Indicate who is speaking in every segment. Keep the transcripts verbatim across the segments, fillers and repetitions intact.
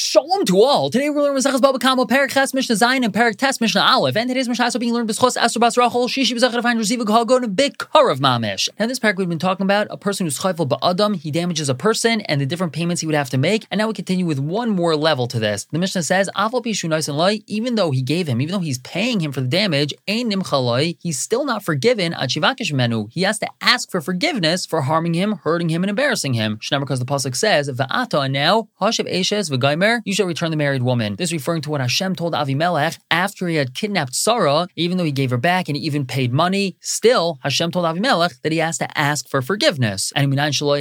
Speaker 1: Shalom to all. Today we're learning Masechus Baba Kama, Perek Ches Mishnah Zayin, and Perek Tes Mishnah Aleph. And today's Mishnah is being learned B'schos Esther Bas Rachel, Shishi B'zachar to find Reziva G'Hagon, a big car of Mamish. Now in this Perek we've been talking about a person who's chayful ba'adam, he damages a person, and the different payments he would have to make. And now we continue with one more level to this. The Mishnah says, Aval Pishu Nais and Lai, even though he gave him, even though he's paying him for the damage, Ein Nimcha Lai, he's still not forgiven at Shivakish Menu. He has to ask for forgiveness for harming him, hurting him, and embarrassing him. Shnei because the pasuk says, Va'ata, and now, Hashav Eshes V'Gaimer, you shall return the married woman. This is referring to what Hashem told Avimelech after he had kidnapped Sarah, even though he gave her back and he even paid money. Still, Hashem told Avimelech that he has to ask for forgiveness. And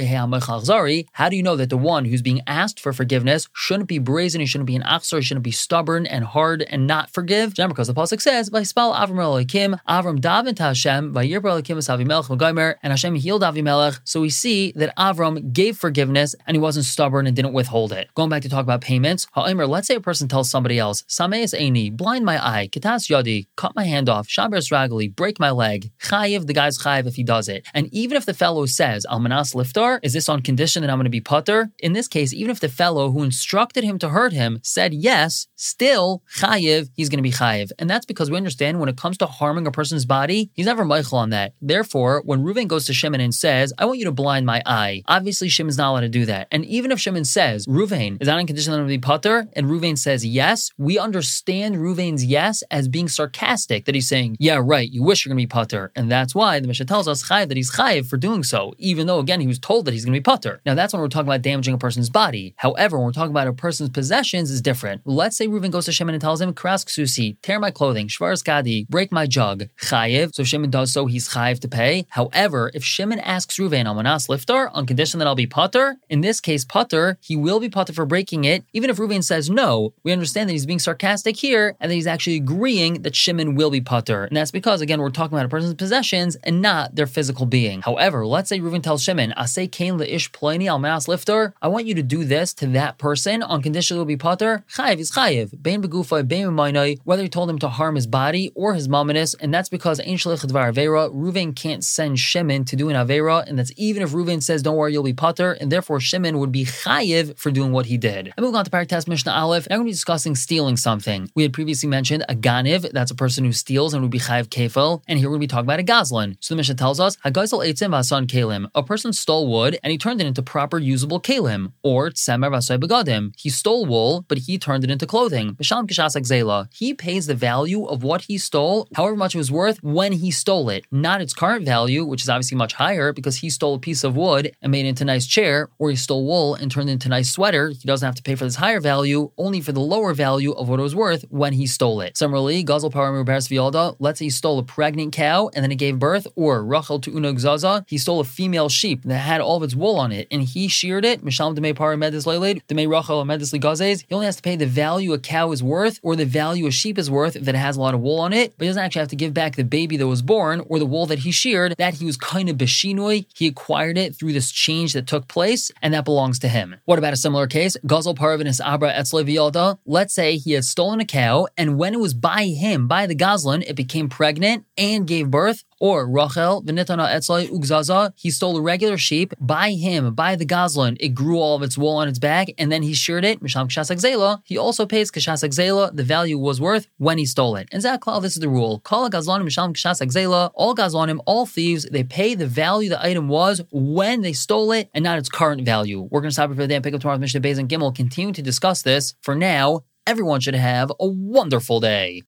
Speaker 1: how do you know that the one who's being asked for forgiveness shouldn't be brazen, he shouldn't be an achsar, he shouldn't be stubborn and hard and not forgive? Because the pasuk says, Vayspal Avram Elokim, Avram davened to Hashem, Vayirba Elokim es Avimelech V'Gaimer, and Hashem healed Avimelech. So we see that Avram gave forgiveness and he wasn't stubborn and didn't withhold it. Going back to talk about payments, Ha'omer, let's say a person tells somebody else, Sameis Eini, blind my eye, Kitas Yadi, cut my hand off, Shaber Ragli, break my leg, Chayiv, the guy's Chayiv if he does it. And even if the fellow says, Almanas Liftar, is this on condition that I'm going to be putter? In this case, even if the fellow who instructed him to hurt him said yes, still, Chayiv, he's going to be Chayiv. And that's because we understand when it comes to harming a person's body, he's never Michael on that. Therefore, when Reuven goes to Shimon and says, I want you to blind my eye, obviously Shimon's not allowed to do that. And even if Shimon says, Reuven, is that on condition that I'm going to be putter? And Reuven says yes, we understand Reuven's yes as being sarcastic, that he's saying, yeah, right, you wish you're going to be putter. And that's why the Mishnah tells us chayiv, that he's chayiv for doing so, even though, again, he was told that he's going to be putter. Now, that's when we're talking about damaging a person's body. However, when we're talking about a person's possessions, is different. Let's say Reuven goes to Shimon and tells him, Krask susi, tear my clothing, shvar skadi, break my jug, chayiv. So Shimon does so, he's chayiv to pay. However, if Shimon asks Reuven, Almanas liftar, on condition that I'll be putter, in this case, putter, he will be putter for breaking it. Even if Reuven says no, we understand that he's being sarcastic here and that he's actually agreeing that Shimon will be putter. And that's because, again, we're talking about a person's possessions and not their physical being. However, let's say Reuven tells Shimon, Asay kain leish ploni almanas liftar, I want you to do this to that person on condition it will be putter. Chayiv is chayiv. Bein begufay, bein b'maynai, whether he told him to harm his body or his mamonis, and that's because ein shlich dvar avera, Reuven can't send Shimon to do an avera, and that's even if Reuven says, don't worry, you'll be putter, and therefore Shimon would be chayiv for doing what he did. And moving on to Perek Tes Mishnah Aleph, now we're going to be discussing stealing something. We had previously mentioned a ganiv, that's a person who steals and would be chayiv kefil, and here we're going to be talking about a gazlan. So the Mishnah tells us, Hagaisel eitzim v'asan kalim, a person stole wood and he turned it into proper usable kalim, or tsemer v'asay begadim, he stole wool but he turned it into clothing. B'shalom kishasak zela, he pays the value of what he stole, however much it was worth when he stole it, not its current value, which is obviously much higher because he stole a piece of wood and made it into a nice chair, or he stole wool and turned it into a nice sweater. He doesn't have to pay for this higher value, only for the lower value of what it was worth when he stole it. Similarly, Gazel Param Beres Vialda, let's say he stole a pregnant cow and then it gave birth, or Rachel to Unag Zaza, he stole a female sheep that had all of its wool on it and he sheared it. Mishalim Demei Param Medis Leiled, Demei Rachel Medis Ligazes. He only has to pay the value a cow is worth or the value a sheep is worth that it has a lot of wool on it, but he doesn't actually have to give back the baby that was born or the wool that he sheared, that he was kind of beshinoi. He acquired it through this change that took place and that belongs to him. What about a similar case? Gazel Paravinis Abra Etzle Vialda, let's say he had stolen a cow and when it was by him, by the gazlan, it became pregnant and gave birth. Or Rachel, V'nitana etzlai ugzaza, he stole a regular sheep, by him, by the gazlan, it grew all of its wool on its back, and then he sheared it, Misham Kshasak Zela, he also pays Kshasak Zela, the value was worth when he stole it. And Zaklal, this is the rule. Kala gazlanim Misham Kshasak Zela, all gazlanim, all thieves, they pay the value the item was when they stole it, and not its current value. We're going to stop here for the day and pick up tomorrow with Mishnah Beis and Gimel, continue to discuss this. For now, everyone should have a wonderful day.